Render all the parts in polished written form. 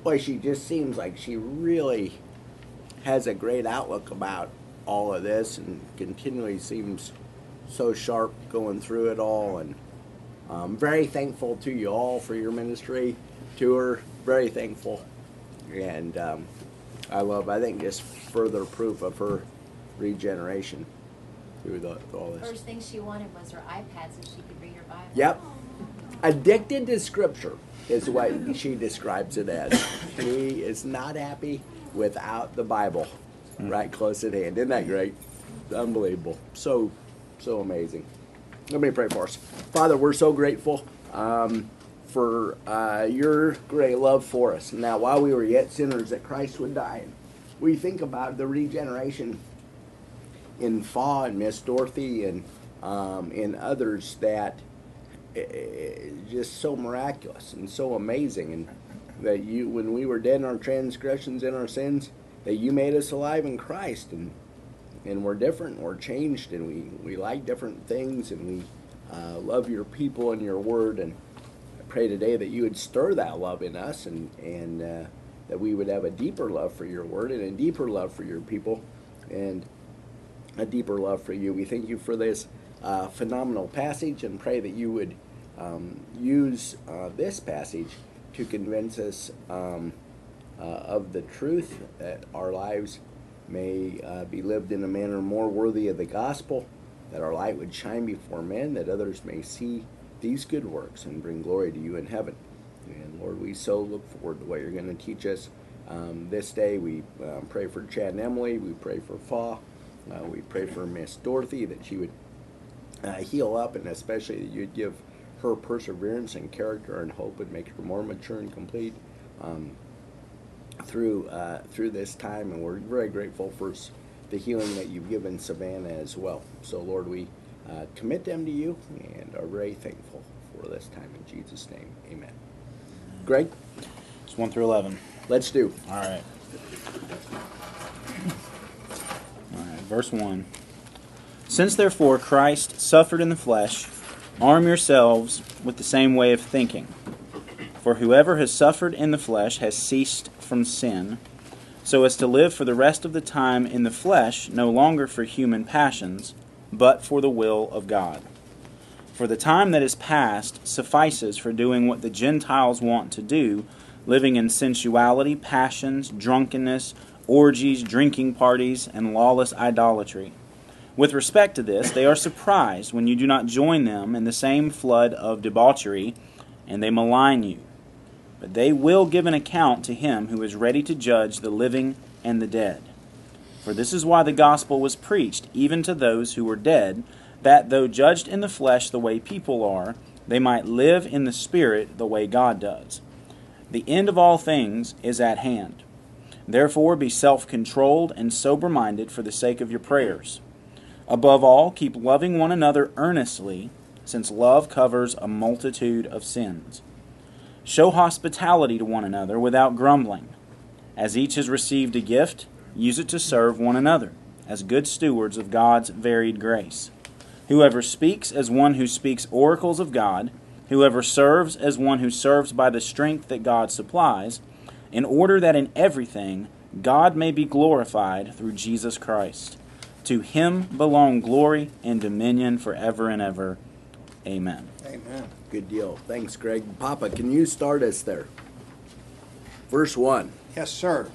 boy, she just seems like she really has a great outlook about all of this, and continually seems so sharp going through it all. And I'm very thankful to you all for your ministry to her. Very thankful. And I think just further proof of her regeneration through all this. First thing she wanted was her iPad so she could read her Bible. Yep. Addicted to Scripture is what she describes it as. She is not happy without the Bible right close at hand. Isn't that great? Unbelievable. So amazing. Let me pray for us. Father, we're so grateful for your great love for us. Now, while we were yet sinners, that Christ would die. And we think about the regeneration in Fa and Miss Dorothy and in others that just so miraculous and so amazing. And that you, when we were dead in our transgressions and our sins, that you made us alive in Christ, and we're different, we're changed, and we like different things, and we love your people and your word. And I pray today that you would stir that love in us, and that we would have a deeper love for your word, and a deeper love for your people, and a deeper love for you. We thank you for this phenomenal passage, and pray that you would use this passage to convince us of the truth, that our lives may be lived in a manner more worthy of the gospel, that our light would shine before men, that others may see these good works and bring glory to you in heaven. And Lord, we so look forward to what you're going to teach us this day. We pray for Chad and Emily. We pray for Fa. We pray for Miss Dorothy, that she would heal up, and especially that you'd give her perseverance and character and hope, and make her more mature and complete through this time. And we're very grateful for the healing that you've given Savannah as well. So Lord, we commit them to you and are very thankful for this time. In Jesus' name, amen. Greg? It's 1 through 11. Let's do. All right. Verse 1. Since therefore Christ suffered in the flesh, arm yourselves with the same way of thinking. For whoever has suffered in the flesh has ceased from sin, so as to live for the rest of the time in the flesh, no longer for human passions, but for the will of God. For the time that is past suffices for doing what the Gentiles want to do, living in sensuality, passions, drunkenness, orgies, drinking parties, and lawless idolatry. With respect to this, they are surprised when you do not join them in the same flood of debauchery, and they malign you. But they will give an account to him who is ready to judge the living and the dead. For this is why the gospel was preached, even to those who were dead, that though judged in the flesh the way people are, they might live in the spirit the way God does. The end of all things is at hand. Therefore be self-controlled and sober-minded for the sake of your prayers. Above all, keep loving one another earnestly, since love covers a multitude of sins. Show hospitality to one another without grumbling. As each has received a gift, use it to serve one another, as good stewards of God's varied grace. Whoever speaks as one who speaks oracles of God, whoever serves as one who serves by the strength that God supplies, in order that in everything God may be glorified through Jesus Christ. To him belong glory and dominion forever and ever. Amen. Amen. Good deal. Thanks, Greg. Papa, can you start us there? Verse 1. Yes, sir.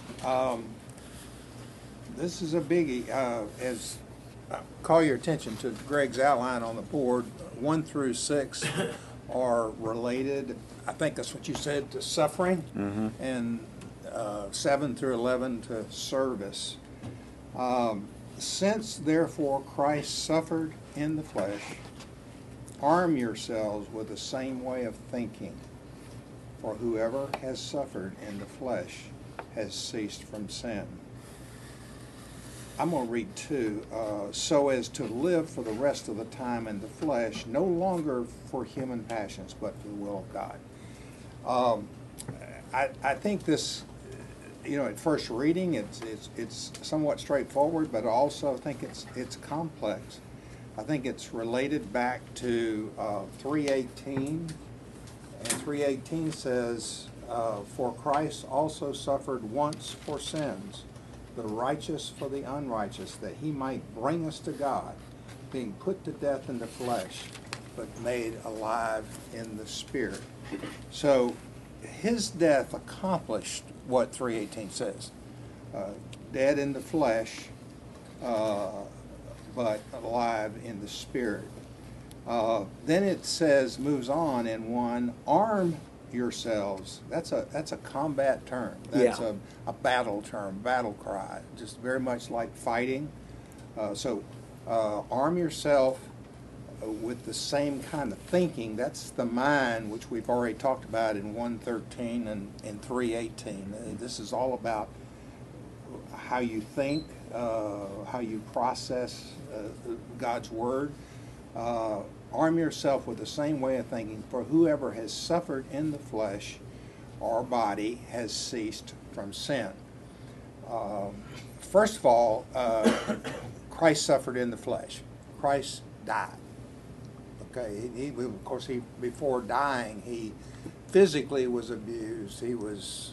This is a biggie. As I call your attention to Greg's outline on the board, 1 through 6 are related. I think that's what you said, to suffering, and 7 through 11 to service. Since therefore Christ suffered in the flesh, arm yourselves with the same way of thinking. For whoever has suffered in the flesh has ceased from sin. I'm going to read 2. So as to live for the rest of the time in the flesh, no longer for human passions, but for the will of God. I think this, at first reading, it's somewhat straightforward, but I also think it's complex. I think it's related back to 3:18, and 3:18 says, For Christ also suffered once for sins, the righteous for the unrighteous, that he might bring us to God, being put to death in the flesh, but made alive in the spirit. So his death accomplished what 3:18 says. Dead in the flesh, but alive in the spirit. Then it says, moves on in 1, arm yourselves. That's a combat term. That's a battle term, battle cry, just very much like fighting. So arm yourself with the same kind of thinking. That's the mind, which we've already talked about in 1:13 and 3:18. This is all about how you think, how you process God's Word. Arm yourself with the same way of thinking, for whoever has suffered in the flesh or body has ceased from sin. First of all, Christ suffered in the flesh. Christ died. Okay, of course, before dying, he physically was abused. He was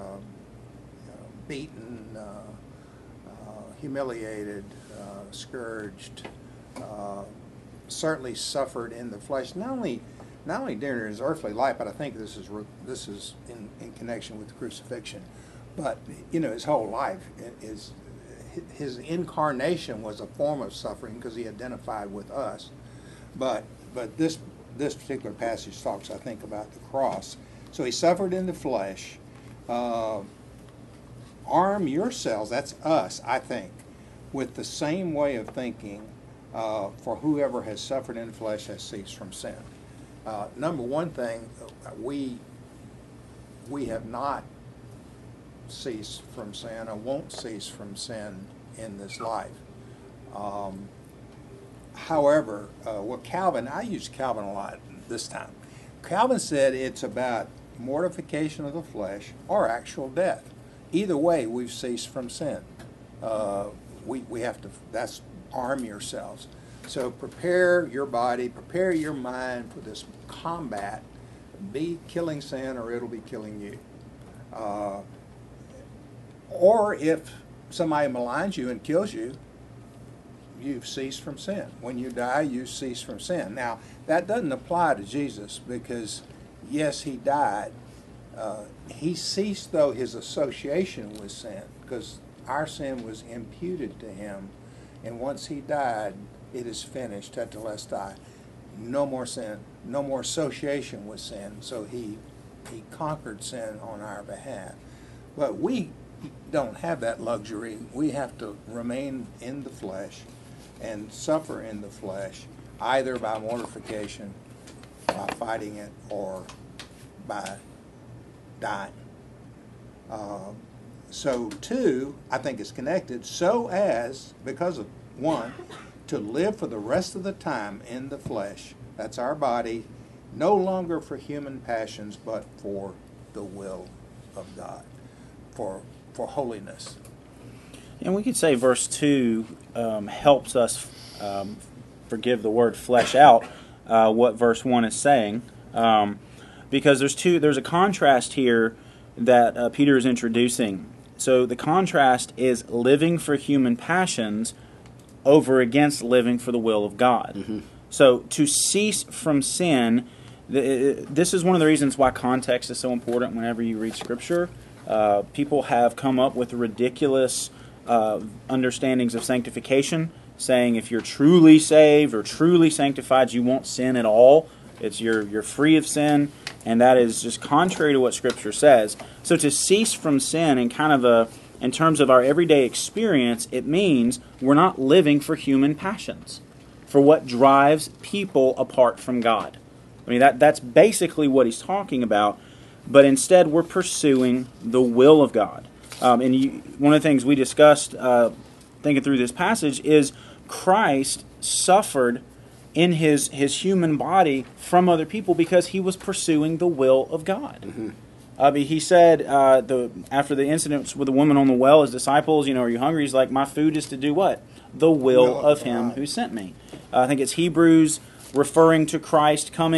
beaten, humiliated, scourged. Certainly suffered in the flesh, not only during his earthly life, but I think this is in connection with the crucifixion. But his whole life is his incarnation was a form of suffering because he identified with us. But this particular passage talks, I think, about the cross. So he suffered in the flesh. Arm yourselves, that's us, I think, with the same way of thinking. For whoever has suffered in the flesh has ceased from sin. Number one thing, we have not ceased from sin or won't cease from sin in this life. However, what Calvin, I use Calvin a lot this time. Calvin said it's about mortification of the flesh or actual death. Either way, we've ceased from sin. We have to, that's arm yourselves. So prepare your body, prepare your mind for this combat. Be killing sin or it'll be killing you. Or if somebody maligns you and kills you, you've ceased from sin. When you die, you cease from sin. Now, that doesn't apply to Jesus because, yes, he died. He ceased, though, his association with sin because our sin was imputed to him. And once he died, it is finished, tetelestai. No more sin, no more association with sin. So he conquered sin on our behalf. But we don't have that luxury. We have to remain in the flesh and suffer in the flesh, either by mortification, by fighting it, or by dying. So, two, I think it's connected, so as, because of, one, to live for the rest of the time in the flesh, that's our body, no longer for human passions, but for the will of God, for holiness. And we could say verse 2 helps us forgive the word flesh out what verse 1 is saying, because there's a contrast here that Peter is introducing. So the contrast is living for human passions over against living for the will of God. Mm-hmm. So to cease from sin, this is one of the reasons why context is so important whenever you read Scripture. People have come up with ridiculous understandings of sanctification, saying if you're truly saved or truly sanctified, you won't sin at all. You're free of sin, and that is just contrary to what Scripture says. So to cease from sin in in terms of our everyday experience, it means we're not living for human passions, for what drives people apart from God. I mean, that's basically what he's talking about, but instead we're pursuing the will of God. One of the things we discussed thinking through this passage is Christ suffered in his human body from other people because he was pursuing the will of God. Mm-hmm. He said after the incident with the woman on the well, his disciples, are you hungry? He's like, my food is to do what? The will of him who sent me. I think it's Hebrews referring to Christ coming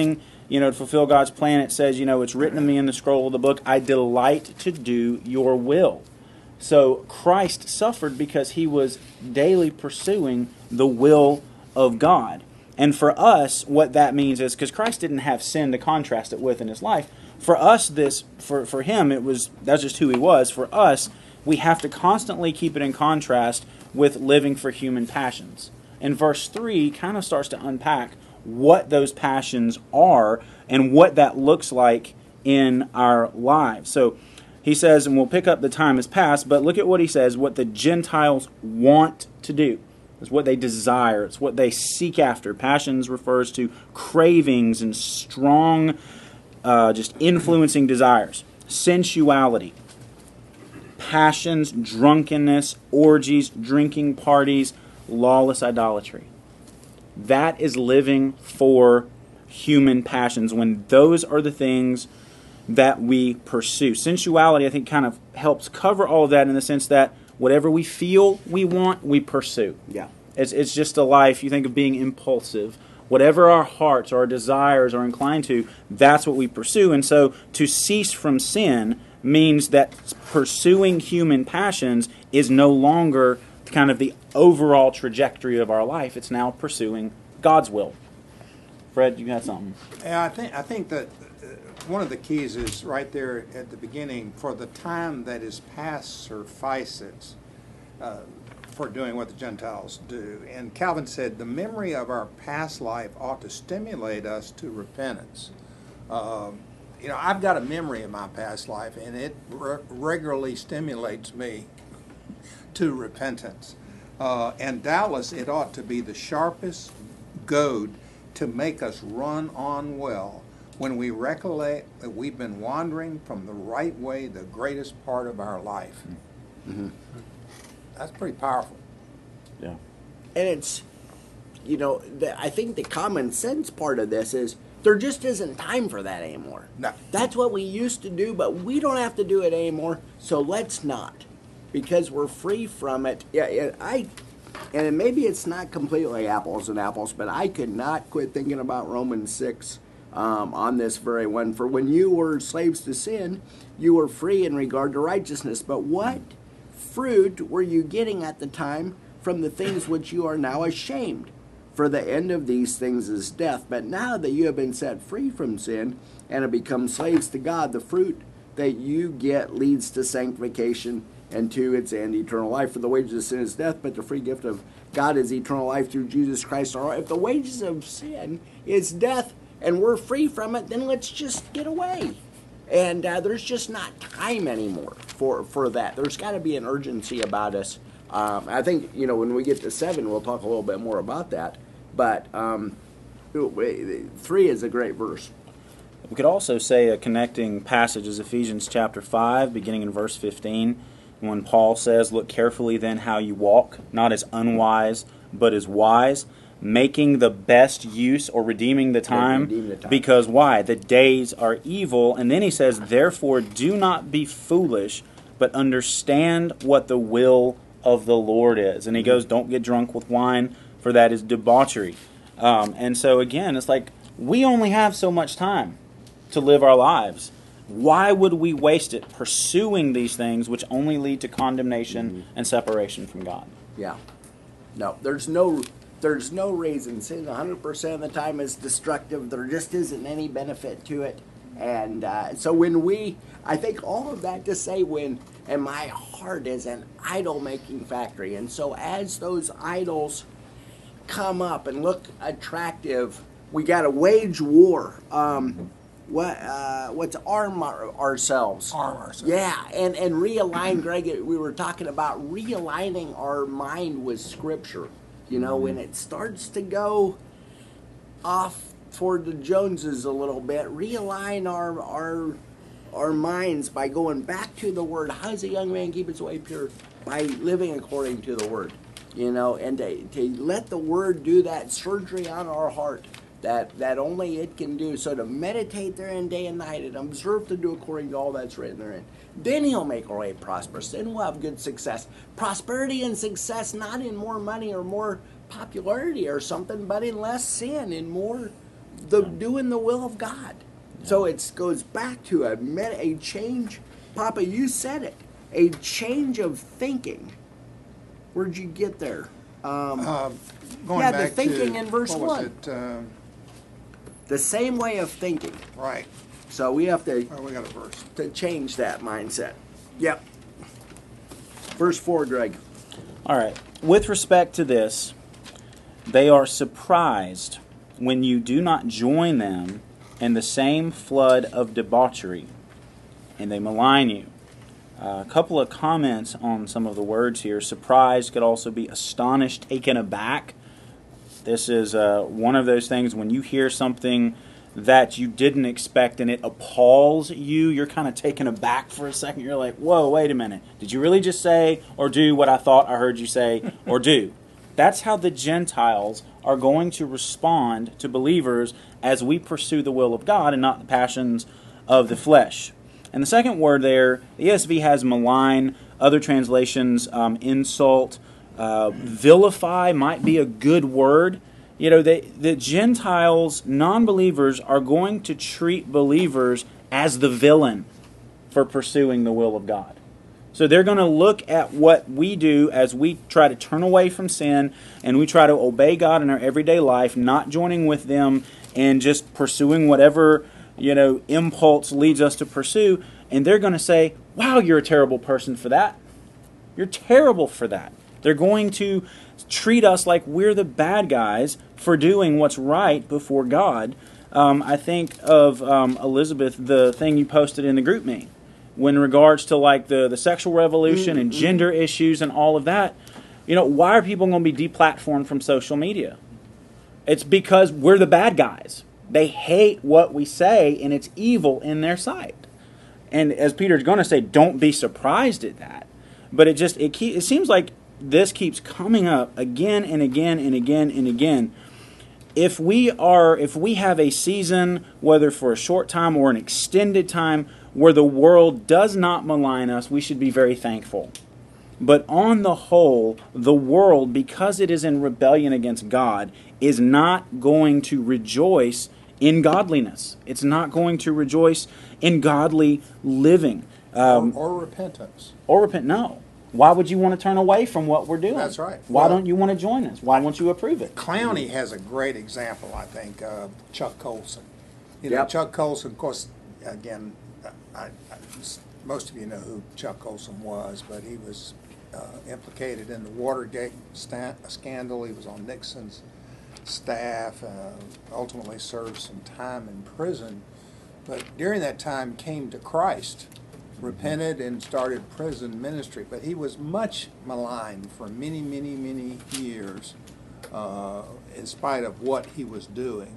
to fulfill God's plan. It says, it's written of me in the scroll of the book, I delight to do your will. So Christ suffered because he was daily pursuing the will of God. And for us, what that means is, because Christ didn't have sin to contrast it with in his life, for us, for him, that's just who he was. For us, we have to constantly keep it in contrast with living for human passions. And verse 3 kind of starts to unpack what those passions are and what that looks like in our lives. So he says, and we'll pick up the time has passed, but look at what he says, what the Gentiles want to do. It's what they desire. It's what they seek after. Passions refers to cravings and strong, just influencing desires. Sensuality, passions, drunkenness, orgies, drinking parties, lawless idolatry. That is living for human passions, when those are the things that we pursue. Sensuality, I think, kind of helps cover all of that in the sense that whatever we feel we want, we pursue. Yeah. It's just a life, you think of being impulsive. Whatever our hearts, our desires are inclined to, that's what we pursue. And so to cease from sin means that pursuing human passions is no longer kind of the overall trajectory of our life. It's now pursuing God's will. Fred, you got something? Yeah, I think that one of the keys is right there at the beginning. For the time that is past suffices for doing what the Gentiles do. And Calvin said, the memory of our past life ought to stimulate us to repentance. I've got a memory of my past life, and it regularly stimulates me to repentance. And doubtless it ought to be the sharpest goad to make us run on well when we recollect that we've been wandering from the right way the greatest part of our life. Mm-hmm. That's pretty powerful. Yeah. And it's, I think the common sense part of this is there just isn't time for that anymore. No. That's what we used to do, but we don't have to do it anymore, so let's not. Because we're free from it. Yeah, and maybe it's not completely apples and apples, but I could not quit thinking about Romans 6 on this very one. For when you were slaves to sin, you were free in regard to righteousness. But what fruit were you getting at the time from the things which you are now ashamed? For the end of these things is death. But now that you have been set free from sin and have become slaves to God, the fruit that you get leads to sanctification, and to its end, eternal life. For the wages of sin is death, but the free gift of God is eternal life through Jesus Christ our Lord. If the wages of sin is death and we're free from it, then let's just get away. And there's just not time anymore for that. There's got to be an urgency about us. I think, when we get to 7, we'll talk a little bit more about that. But 3 is a great verse. We could also say a connecting passage is Ephesians chapter 5, beginning in verse 15. When Paul says, look carefully then how you walk, not as unwise, but as wise, making the best use or redeeming the time. Because why? The days are evil. And then he says, therefore do not be foolish, but understand what the will of the Lord is. And he goes, don't get drunk with wine, for that is debauchery. And so again, it's like we only have so much time to live our lives. Why would we waste it pursuing these things which only lead to condemnation and separation from God? Yeah. No, there's no reason. Sin 100% of the time is destructive. There just isn't any benefit to it. And so I think all of that to say and my heart is an idol-making factory. And so as those idols come up and look attractive, we got to wage war. What's arm ourselves? Arm ourselves. Yeah, and realign, Greg, we were talking about realigning our mind with Scripture. When it starts to go off toward the Joneses a little bit, realign our minds by going back to the Word. How does a young man keep his way pure? By living according to the Word. And to let the Word do that surgery on our heart that only it can do. So to meditate therein day and night and observe to do according to all that's written therein. Then he'll make our way prosperous. Then we'll have good success. Prosperity and success not in more money or more popularity or something, but in less sin, in more doing the will of God. So it goes back to a change. Papa, you said it. A change of thinking. Where'd you get there? Going yeah, back the thinking to, in verse what was 1. it? The same way of thinking. Right. So we have to, Oh, we got a verse. to change that mindset. Yep. Verse 4, Greg. All right. With respect to this, they are surprised when you do not join them in the same flood of debauchery, and they malign you. A couple of comments on some of the words here. Surprised could also be astonished, taken aback. This is one of those things when you hear something that you didn't expect and it appalls you, you're kind of taken aback for a second. You're like, whoa, wait a minute. Did you really just say or do what I thought I heard you say or do? That's how the Gentiles are going to respond to believers as we pursue the will of God and not the passions of the flesh. And the second word there, the ESV has malign, other translations, insult, vilify might be a good word. You know, the Gentiles, non-believers, are going to treat believers as the villain for pursuing the will of God. So they're going to look at what we do as we try to turn away from sin and we try to obey God in our everyday life, not joining with them and just pursuing whatever, impulse leads us to pursue. And they're going to say, wow, you're a terrible person for that. You're terrible for that. They're going to treat us like we're the bad guys for doing what's right before God. I think of, Elizabeth, the thing you posted in the group me, when in regards to like the sexual revolution and gender issues and all of that. Why are people going to be deplatformed from social media? It's because we're the bad guys. They hate what we say, and it's evil in their sight. And as Peter's going to say, don't be surprised at that. But it seems like this keeps coming up again and again and again and again. If we have a season, whether for a short time or an extended time, where the world does not malign us, we should be very thankful. But on the whole, the world, because it is in rebellion against God, is not going to rejoice in godliness. It's not going to rejoice in godly living. Or repentance. No. Why would you want to turn away from what we're doing? That's right. Why don't you want to join us? Why won't you approve it? Clowney has a great example, I think, of Chuck Colson. Yep. Chuck Colson, of course, again, most of you know who Chuck Colson was, but he was implicated in the Watergate scandal. He was on Nixon's staff, ultimately served some time in prison, but during that time came to Christ, repented, and started prison ministry. But he was much maligned for many, many, many years in spite of what he was doing.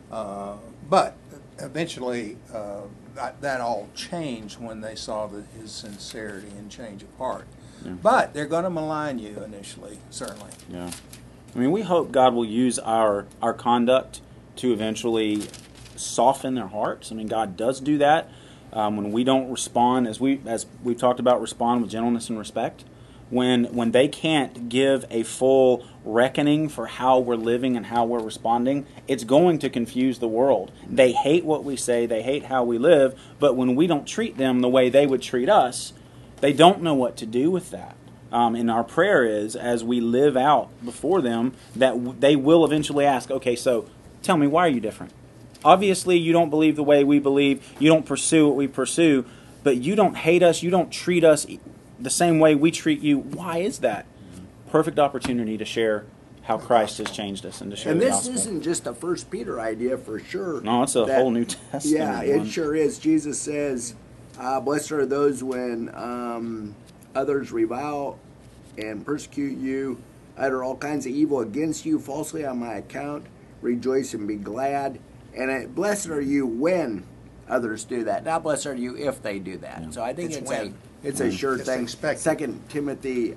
But eventually that all changed when they saw his sincerity and change of heart. Yeah. But they're going to malign you initially, certainly. Yeah. I mean, we hope God will use our conduct to eventually soften their hearts. I mean, God does do that. When we don't respond, as we've talked about, respond with gentleness and respect. When they can't give a full reckoning for how we're living and how we're responding, it's going to confuse the world. They hate what we say, they hate how we live, but when we don't treat them the way they would treat us, they don't know what to do with that. And our prayer is, as we live out before them, that they will eventually ask, okay, so tell me, why are you different? Obviously, you don't believe the way we believe, you don't pursue what we pursue, but you don't hate us, you don't treat us the same way we treat you. Why is that? Perfect opportunity to share how Christ has changed us and to share the gospel. And this isn't just a 1 Peter idea for sure. No, it's a whole New Testament. Yeah, it sure is. Jesus says, blessed are those when others revile and persecute you, utter all kinds of evil against you falsely on my account. Rejoice and be glad. And blessed are you when others do that. Not blessed are you if they do that. Yeah. So I think it's a sure thing. Expected. 2 Timothy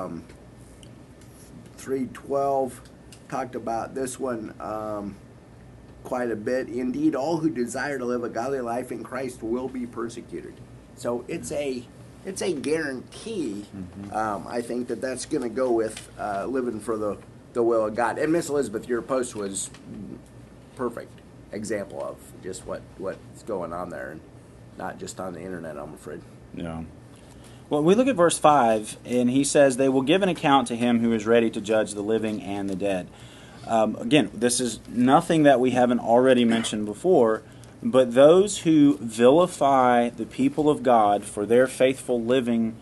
3:12 talked about this one quite a bit. Indeed, all who desire to live a godly life in Christ will be persecuted. So it's a guarantee. I think that's going to go with living for the will of God. And Miss Elizabeth, your post was perfect. example of just what's going on there, and not just on the internet, I'm afraid. Yeah. Well, we look at verse 5, and he says, "They will give an account to him who is ready to judge the living and the dead." Again, this is nothing that we haven't already mentioned before, but those who vilify the people of God for their faithful living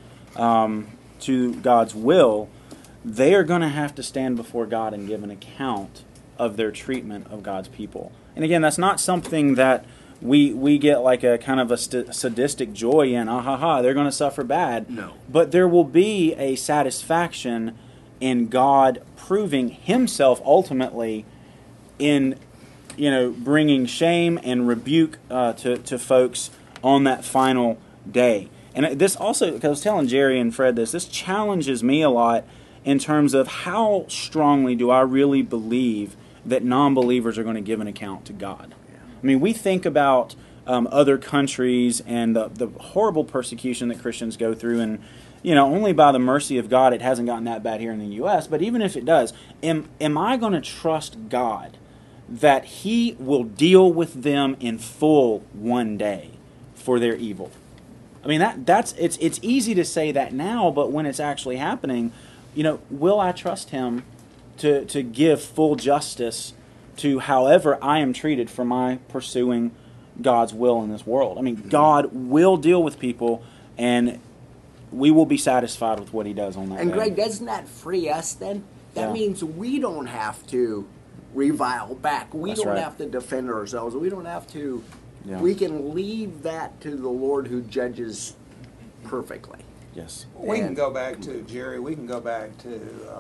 to God's will, they are going to have to stand before God and give an account of their treatment of God's people. And again, that's not something that we get like a kind of a sadistic joy in. Ah ha ha, they're going to suffer bad. No. But there will be a satisfaction in God proving himself ultimately in, bringing shame and rebuke to folks on that final day. And this also, because I was telling Jerry and Fred this challenges me a lot in terms of how strongly do I really believe that non-believers are going to give an account to God. I mean, we think about other countries and the horrible persecution that Christians go through, and only by the mercy of God it hasn't gotten that bad here in the U.S., but even if it does, am I going to trust God that He will deal with them in full one day for their evil? I mean, it's easy to say that now, but when it's actually happening, will I trust Him to give full justice to however I am treated for my pursuing God's will in this world? I mean, God will deal with people, and we will be satisfied with what He does on that day. And Greg, doesn't that free us then? That means we don't have to revile back. We don't have to defend ourselves. We don't have to. Yeah. We can leave that to the Lord who judges perfectly. Yes. We can go back to, Jerry, we can go back to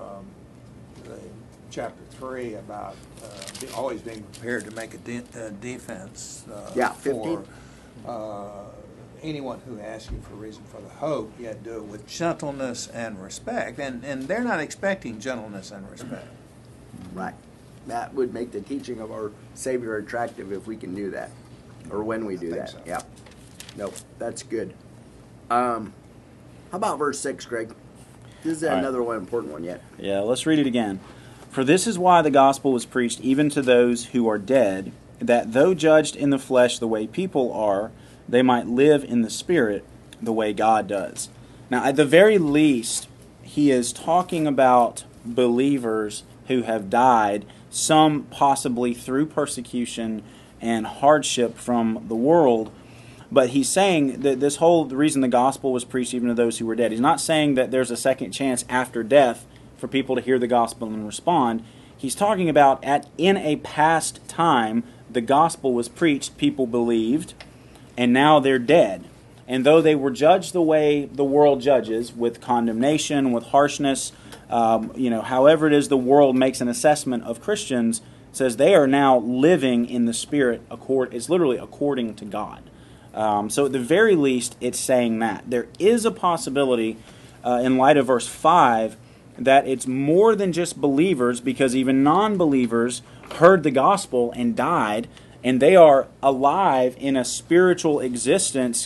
the chapter 3 about always being prepared to make a defense 15. for anyone who asks you for a reason for the hope, yet do it with gentleness and respect. And they're not expecting gentleness and respect. Right. That would make the teaching of our Savior attractive if we can do that, or when we do that. So. Yeah. Nope. That's good. How about verse 6, Greg? This is another one important one yet. Yeah, let's read it again. "For this is why the gospel was preached even to those who are dead, that though judged in the flesh the way people are, they might live in the spirit the way God does." Now, at the very least, he is talking about believers who have died, some possibly through persecution and hardship from the world. But he's saying that the reason the gospel was preached even to those who were dead. He's not saying that there's a second chance after death for people to hear the gospel and respond. He's talking about in a past time, the gospel was preached, people believed, and now they're dead. And though they were judged the way the world judges, with condemnation, with harshness, however it is the world makes an assessment of Christians, it says they are now living in the Spirit. It's literally according to God. So at the very least, it's saying that. There is a possibility, in light of verse 5, that it's more than just believers, because even non-believers heard the gospel and died, and they are alive in a spiritual existence.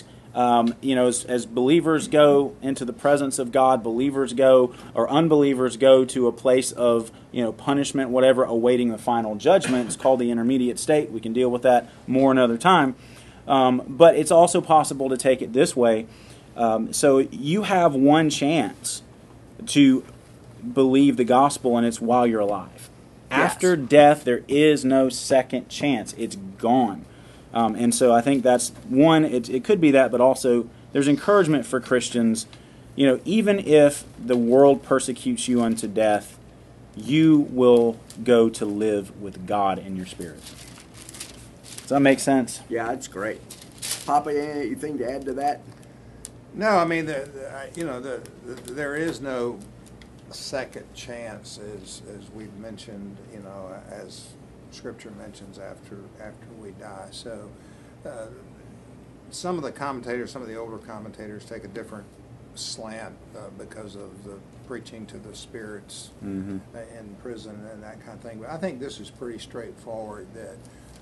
As believers go into the presence of God, believers go, or unbelievers go to a place of punishment, whatever, awaiting the final judgment. It's called the intermediate state. We can deal with that more another time. But it's also possible to take it this way. So you have one chance to believe the gospel, and it's while you're alive. Yes. After death, there is no second chance. It's gone. And so I think that's one, it could be that, but also there's encouragement for Christians. Even if the world persecutes you unto death, you will go to live with God in your spirit. Does that make sense? Yeah, that's great. Papa, anything to add to that? No, I mean, there is no second chance, as we've mentioned, as Scripture mentions after we die. So some of the older commentators take a different slant because of the preaching to the spirits in prison and that kind of thing. But I think this is pretty straightforward, that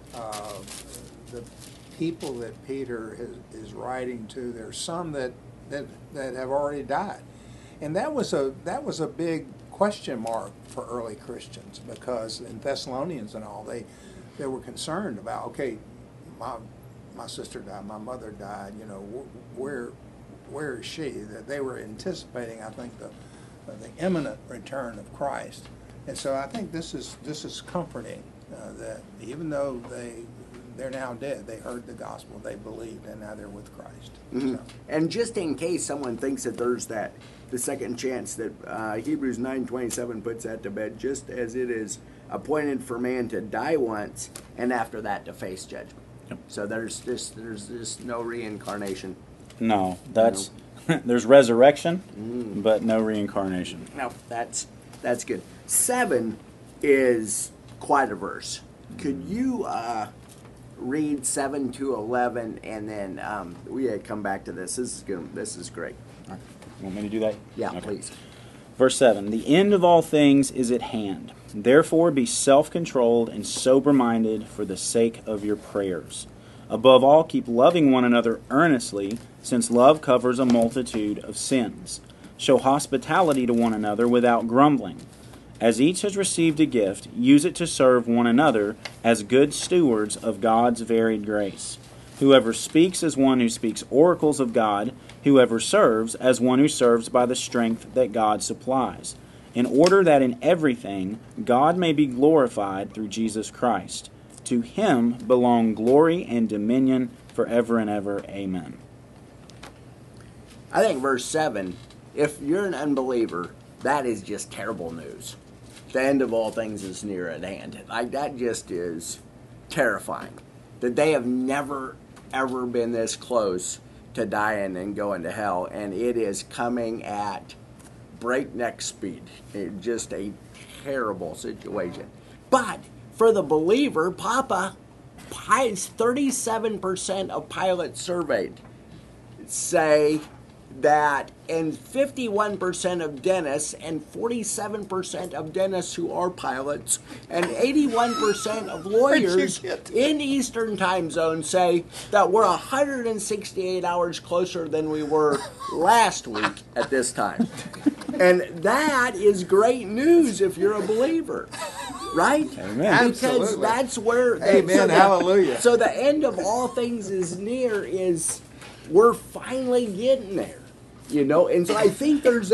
the people that Peter is writing to, there's some that have already died. And that was a big question mark for early Christians, because in Thessalonians and all, they were concerned about, okay, my sister died, my mother died, you know, where is she? That they were anticipating, I think, the imminent return of Christ. And so I think this is comforting, that even though they're now dead, they heard the gospel, they believed, and now they're with Christ. Mm-hmm. So. And just in case someone thinks that there's the second chance, that Hebrews 9:27 puts that to bed, just as it is appointed for man to die once, and after that to face judgment. Yep. So there's just no reincarnation. No, that's there's resurrection, but no reincarnation. No, that's good. 7 is quite a verse. Could you read 7 to 11, and then we come back to this? This is great. All right. You want me to do that? Yeah, Okay. please. Verse 7, the end of all things is at hand. Therefore be self-controlled and sober-minded for the sake of your prayers. Above all, keep loving one another earnestly, since love covers a multitude of sins. Show hospitality to one another without grumbling. As each has received a gift, use it to serve one another as good stewards of God's varied grace. Whoever speaks as one who speaks oracles of God, whoever serves as one who serves by the strength that God supplies, in order that in everything God may be glorified through Jesus Christ. To him belong glory and dominion forever and ever. Amen. I think verse 7, if you're an unbeliever, that is just terrible news. The end of all things is near at hand. Like, that just is terrifying. That they have never, ever been this close to dying and going to hell, and it is coming at breakneck speed. Just a terrible situation. But for the believer, 37% of pilots surveyed say that, and 51% of dentists, and 47% of dentists who are pilots, and 81% of lawyers in Eastern time zone say that we're 168 hours closer than we were last week at this time. And that is great news if you're a believer. Right? Amen. Because Absolutely. that's where... Amen, hallelujah. So the end of all things is near, is we're finally getting there. You know, and so I think this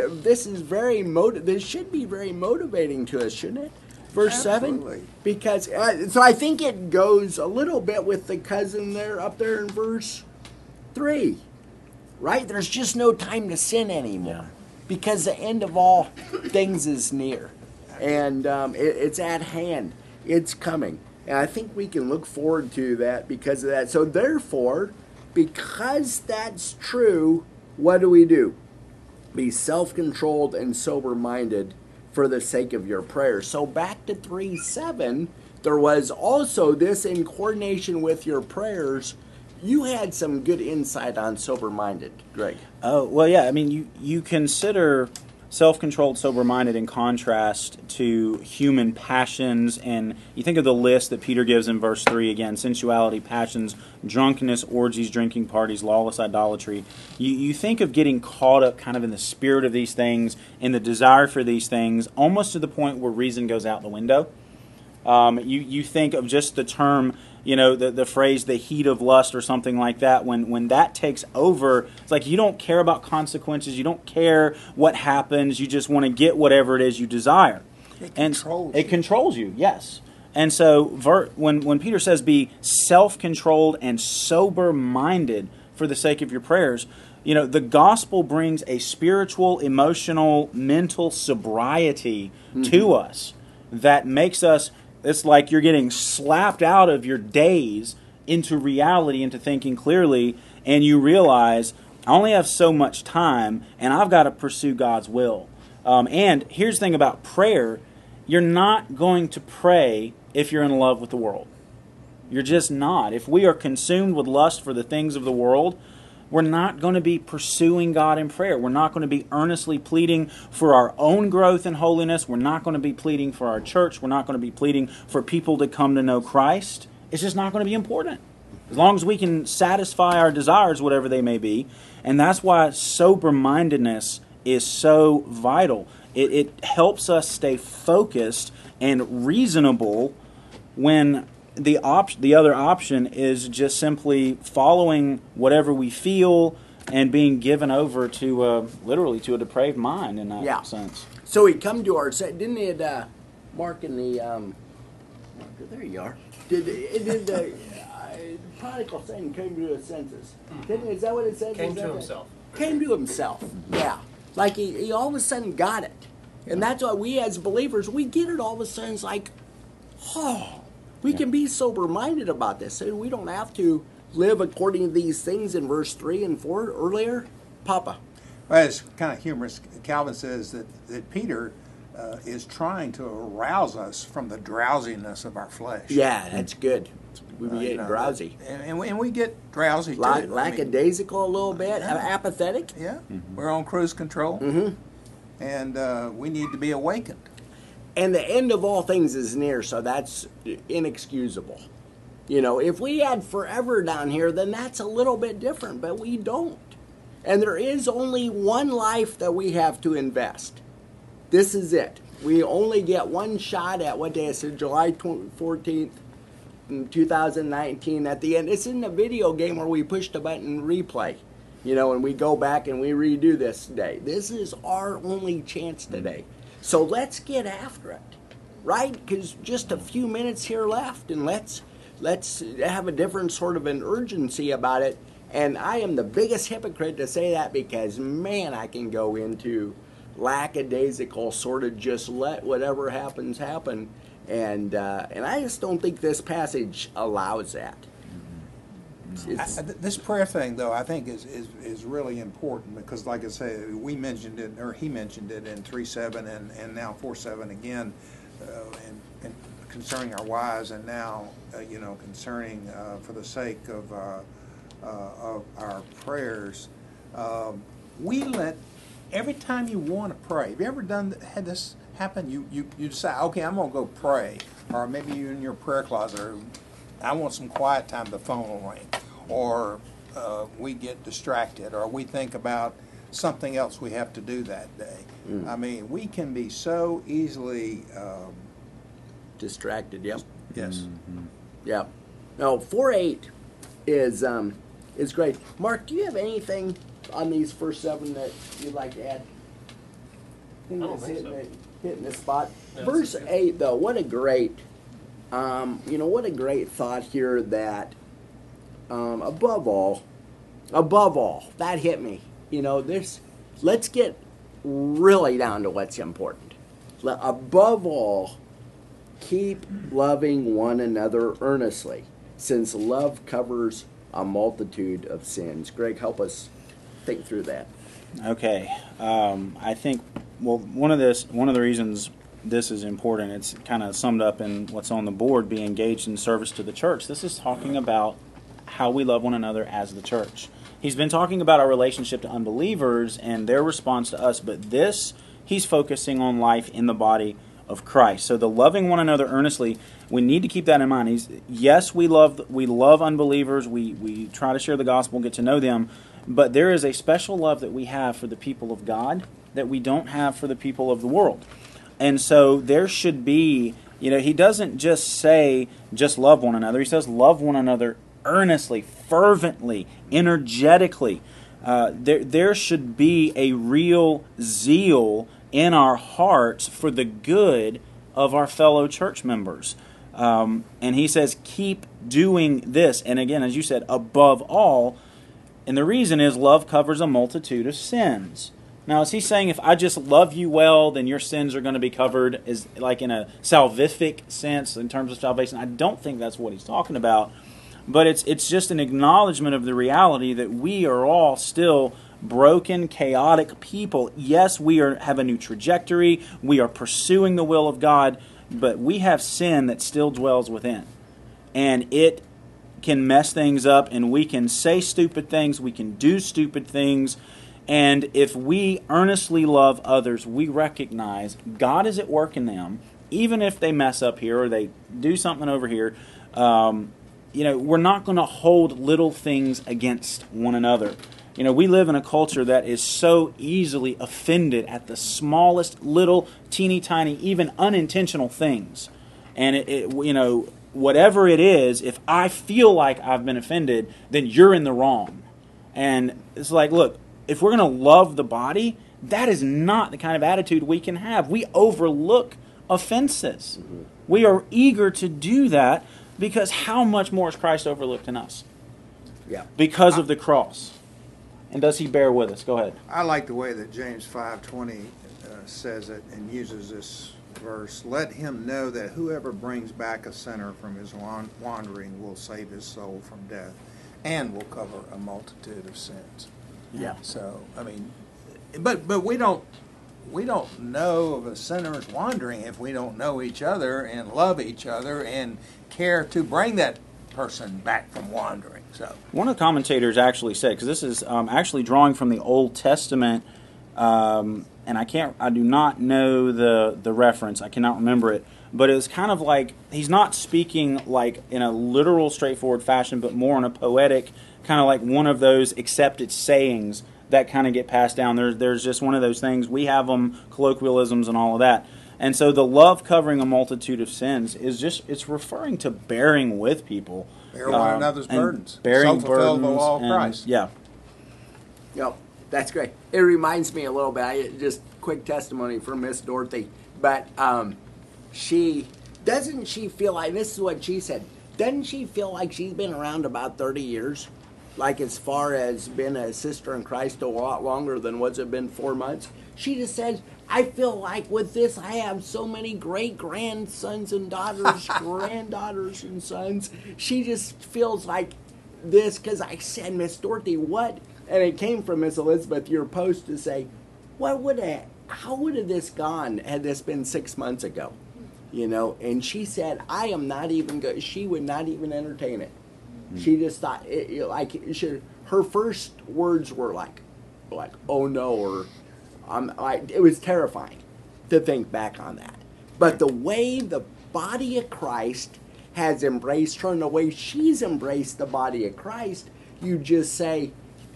should be very motivating to us, shouldn't it? Verse Absolutely. 7, because so I think it goes a little bit with the cousin there up there in verse 3, right? There's just no time to sin anymore, because the end of all things is near, and it's at hand. It's coming, and I think we can look forward to that because of that. So therefore, because that's true, what do? Be self-controlled and sober-minded for the sake of your prayers. So back to 3:7, there was also this in coordination with your prayers. You had some good insight on sober-minded, Greg. Oh, well, yeah. I mean, you consider self-controlled, sober-minded in contrast to human passions, and you think of the list that Peter gives in verse 3 again: sensuality, passions, drunkenness, orgies, drinking parties, lawless idolatry. You think of getting caught up kind of in the spirit of these things, in the desire for these things, almost to the point where reason goes out the window. You think of just the term, the phrase, the heat of lust or something like that. When that takes over, it's like you don't care about consequences. You don't care what happens. You just want to get whatever it is you desire. It controls you. Yes. And so when Peter says be self-controlled and sober-minded for the sake of your prayers, the gospel brings a spiritual, emotional, mental sobriety to us that makes us... It's like you're getting slapped out of your days into reality, into thinking clearly, and you realize, I only have so much time, and I've got to pursue God's will. And here's the thing about prayer: you're not going to pray if you're in love with the world. You're just not. If we are consumed with lust for the things of the world, we're not going to be pursuing God in prayer. We're not going to be earnestly pleading for our own growth in holiness. We're not going to be pleading for our church. We're not going to be pleading for people to come to know Christ. It's just not going to be important. As long as we can satisfy our desires, whatever they may be. And that's why sober-mindedness is so vital. It helps us stay focused and reasonable when the other option is just simply following whatever we feel and being given over to literally to a depraved mind in that sense. So he come to our set, didn't it? Mark in the there you are. Did the prodigal son came to his senses? Is that what it says? Came to himself. Came to himself. Yeah, like he all of a sudden got it, and that's why we as believers we get it all of a sudden. It's like, oh, we can be sober minded about this, and we don't have to live according to these things in verse 3 and 4 earlier. Papa. Well, it's kind of humorous. Calvin says that Peter is trying to arouse us from the drowsiness of our flesh. Yeah, that's good. We be getting drowsy. And we get drowsy too. Lackadaisical a little bit, apathetic. Yeah, we're on cruise control. And we need to be awakened. And the end of all things is near, so that's inexcusable. You know, if we had forever down here, then that's a little bit different, but we don't. And there is only one life that we have to invest. This is it. We only get one shot at what day is it, July 14th, 2019 at the end. It's in the video game where we push the button replay, you know, and we go back and we redo this day. This is our only chance today. So let's get after it, right? Because just a few minutes here left, and let's have a different sort of an urgency about it. And I am the biggest hypocrite to say that because, man, I can go into lackadaisical, sort of just let whatever happens happen. And I just don't think this passage allows that. This prayer thing, though, I think is really important because, like I say, we mentioned it, or he mentioned it in 3:7 and now 4:7 again, and concerning our wives, and now concerning for the sake of our prayers. We let every time you want to pray. Have you ever had this happen? You decide, okay, I'm gonna go pray, or maybe you're in your prayer closet, or I want some quiet time. The phone will ring, or we get distracted, or we think about something else we have to do that day. I mean, we can be so easily distracted. Yep. Yes. Yeah. No, 4:8 is great. Mark, do you have anything on these first 7 that you'd like to add? I don't think so. Hitting the spot. No, Verse 8, though, what a great, what a great thought here that, above all, that hit me. Let's get really down to what's important. Above all, keep loving one another earnestly, since love covers a multitude of sins. Greg, help us think through that. Okay, I think one of the reasons this is important, it's kind of summed up in what's on the board: be engaged in service to the church. This is talking about how we love one another as the church. He's been talking about our relationship to unbelievers and their response to us, but this, he's focusing on life in the body of Christ. So the loving one another earnestly, we need to keep that in mind. Yes, we love unbelievers. We try to share the gospel, get to know them, but there is a special love that we have for the people of God that we don't have for the people of the world. And so there should be, he doesn't just say just love one another. He says love one another earnestly, fervently, energetically. There should be a real zeal in our hearts for the good of our fellow church members. And he says, keep doing this. And again, as you said, above all, and the reason is love covers a multitude of sins. Now, is he saying if I just love you well, then your sins are going to be covered, is like in a salvific sense in terms of salvation? I don't think that's what he's talking about. But it's just an acknowledgement of the reality that we are all still broken, chaotic people. Yes, we have a new trajectory. We are pursuing the will of God, but we have sin that still dwells within. And it can mess things up, and we can say stupid things. We can do stupid things. And if we earnestly love others, we recognize God is at work in them, even if they mess up here or they do something over here. We're not going to hold little things against one another. We live in a culture that is so easily offended at the smallest little teeny tiny, even unintentional things. And whatever it is, if I feel like I've been offended, then you're in the wrong. And it's like, look, if we're going to love the body, that is not the kind of attitude we can have. We overlook offenses. Mm-hmm. We are eager to do that because how much more is Christ overlooked in us? Yeah. Because of the cross. And does he bear with us? Go ahead. I like the way that James 5:20 says it and uses this verse. Let him know that whoever brings back a sinner from his wandering will save his soul from death and will cover a multitude of sins. Yeah. So, I mean, but we don't know of a sinner's wandering if we don't know each other and love each other and care to bring that person back from wandering. So one of the commentators actually said, because this is actually drawing from the Old Testament, and I do not know the reference. I cannot remember it, but it was kind of like he's not speaking like in a literal, straightforward fashion, but more in a poetic kind of like one of those accepted sayings that kind of get passed down. There's just one of those things. We have them, colloquialisms and all of that. And so the love covering a multitude of sins is it's referring to bearing with people. Bear one another's burdens. Bearing fulfill burdens. The law of Christ. Yeah. Yep, that's great. It reminds me a little bit, just quick testimony from Miss Dorothy, but she feel like, this is what she said, doesn't she feel like she's been around about 30 years? Like as far as being a sister in Christ a lot longer than what's it been 4 months? She just said, I feel like with this I have so many great grandsons and daughters, granddaughters and sons. She just feels like this, because I said, Miss Dorothy, what? And it came from Miss Elizabeth, your post, to say, how would have this gone had this been 6 months ago? You know, and she said, I am not even she would not even entertain it. She just thought, her first words were like, oh no, or it was terrifying to think back on that. But the way the body of Christ has embraced her and the way she's embraced the body of Christ, you just say,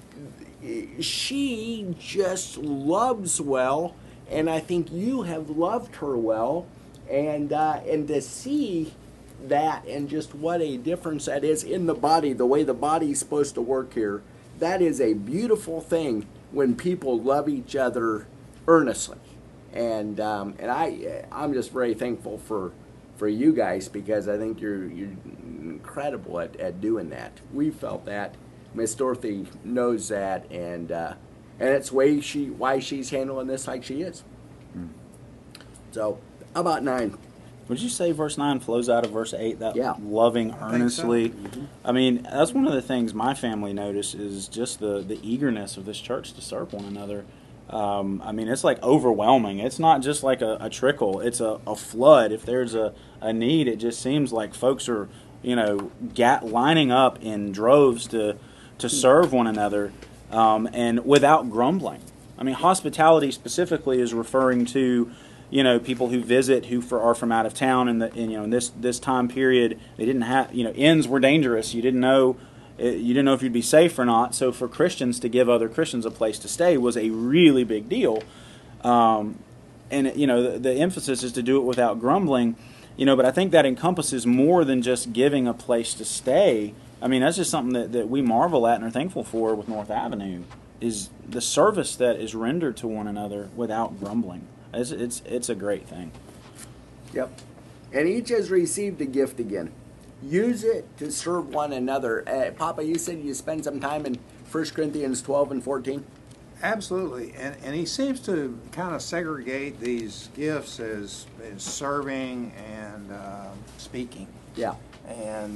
she just loves well, and I think you have loved her well, and to see that and just what a difference that is in the body, the way the body's supposed to work here, that is a beautiful thing when people love each other earnestly. And I'm just very thankful for you guys, because I think you're incredible at doing that. We felt that. Miss Dorothy knows that, and it's why she's handling this like she is. So, how about 9? Would you say verse 9 flows out of verse 8, that Yeah. loving earnestly? so. Mm-hmm. I mean, that's one of the things my family noticed is just the eagerness of this church to serve one another. I mean, it's like overwhelming. It's not just like a trickle. It's a flood. If there's a need, it just seems like folks are, lining up in droves to serve one another, and without grumbling. I mean, hospitality specifically is referring to people who visit who are from out of town, and in this time period they didn't have inns were dangerous. You didn't know if you'd be safe or not. So for Christians to give other Christians a place to stay was a really big deal. And the emphasis is to do it without grumbling. But I think that encompasses more than just giving a place to stay. I mean, that's just something that we marvel at and are thankful for with North Avenue, is the service that is rendered to one another without grumbling. It's a great thing. Yep. And each has received a gift again. Use it to serve one another. Papa, you said you spend some time in 1 Corinthians 12 and 14? Absolutely, and he seems to kind of segregate these gifts as serving and speaking. Yeah. And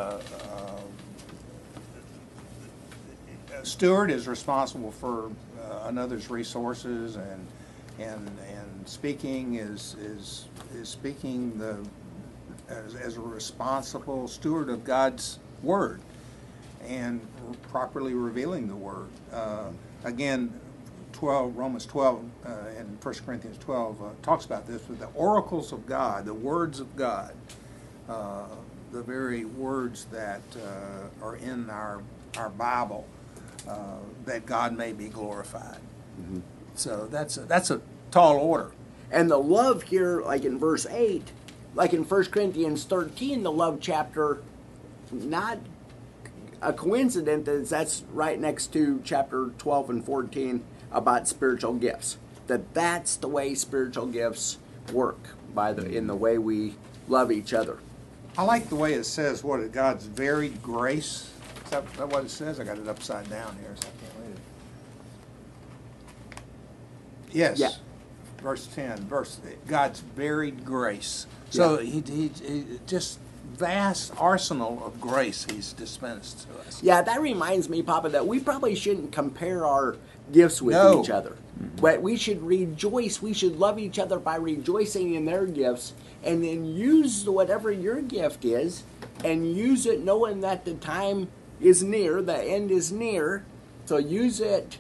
steward is responsible for another's resources, and speaking is speaking as a responsible steward of God's word and properly revealing the word. Again, Romans 12 and 1 Corinthians 12 talks about this, with the oracles of God, the words of God, the very words that are in our Bible, that God may be glorified. So that's a tall order. And the love here, like in verse 8, like in 1 Corinthians 13, the love chapter, not a coincidence that that's right next to chapter 12 and 14 about spiritual gifts. That's the way spiritual gifts work, in the way we love each other. I like the way it says what God's varied grace. Is that what it says? I got it upside down here, so I can't read it. Yes. Yeah. Verse 10. God's varied grace. So he just vast arsenal of grace he's dispensed to us. Yeah, that reminds me, Papa, that we probably shouldn't compare our gifts with each other. But we should rejoice. We should love each other by rejoicing in their gifts, and then use whatever your gift is, and use it knowing that the time is near, the end is near. So use it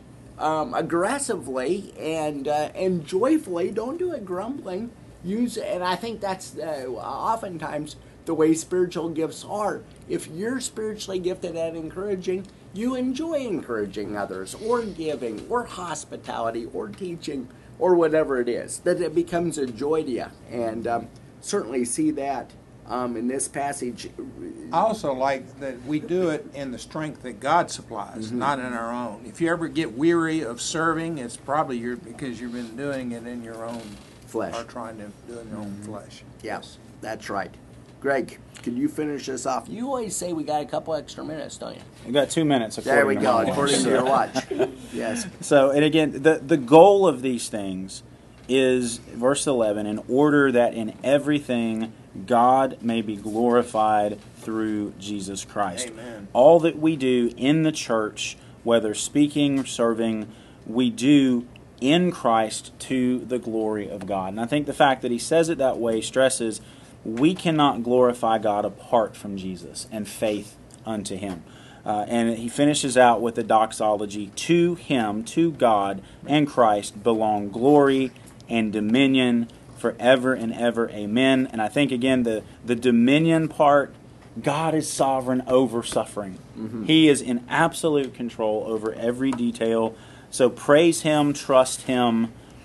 aggressively and joyfully. Don't do it grumbling. Use it, and I think that's oftentimes the way spiritual gifts are. If you're spiritually gifted at encouraging, you enjoy encouraging others, or giving, or hospitality, or teaching, or whatever it is, that it becomes a joy to you. And certainly see that in this passage. I also like that we do it in the strength that God supplies, not in our own. If you ever get weary of serving, it's probably because you've been doing it in your own Flesh. Or trying to do it in your own flesh. Yes, that's right. Greg, could you finish this off? You always say we got a couple extra minutes, don't you? We got 2 minutes. There we to go, my watch. according to your watch. Yes. So, and again, the goal of these things is, verse 11, in order that in everything God may be glorified through Jesus Christ. Amen. All that we do in the church, whether speaking or serving, we do in Christ to the glory of God. And I think the fact that he says it that way stresses we cannot glorify God apart from Jesus and faith unto him. And he finishes out with the doxology, to him, to God and Christ belong glory and dominion forever and ever. Amen. And I think, again, the dominion part, God is sovereign over suffering. He is in absolute control over every detail. So praise him, trust him,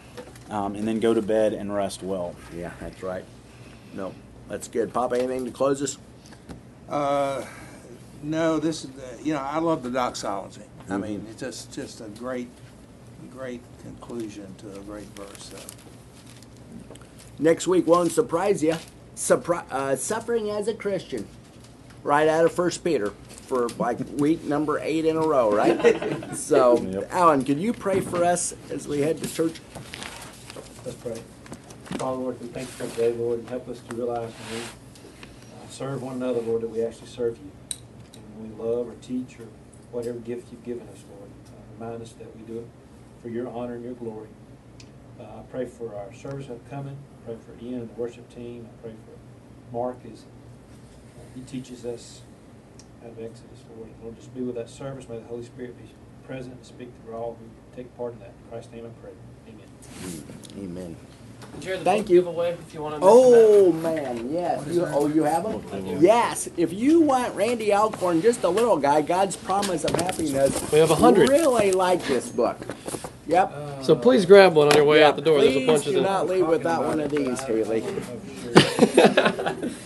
and then go to bed and rest well. Yeah, that's right. No, that's good. Papa, anything to close us? No, this is I love the doxology. I mean, it's just a great conclusion to a great verse. Next week won't surprise you. Suffering as a Christian, right out of 1 Peter for like week number 8 in a row, right? So, Yep. Alan, could you pray for us as we head to church? Let's pray. Father, Lord, we thank you for today, Lord, and help us to realize when we serve one another, Lord, that we actually serve you. And when we love or teach or whatever gift you've given us, Lord, remind us that we do it for your honor and your glory. I pray for our service upcoming. I pray for Ian and the worship team. I pray for Mark as he teaches us out of Exodus, Lord. Lord, just be with that service. May the Holy Spirit be present and speak through all who take part in that. In Christ's name I pray. Amen. Amen. Share the Thank book you. giveaway if you want to. Oh, man, yes. You have them? Yes. If you want Randy Alcorn, just a little guy, God's Promise of Happiness. We have 100. Really like this book. Yep. So please grab one on your way out the door. There's a Please bunch of do them. not leave without one of these, Haley. Oh, sure.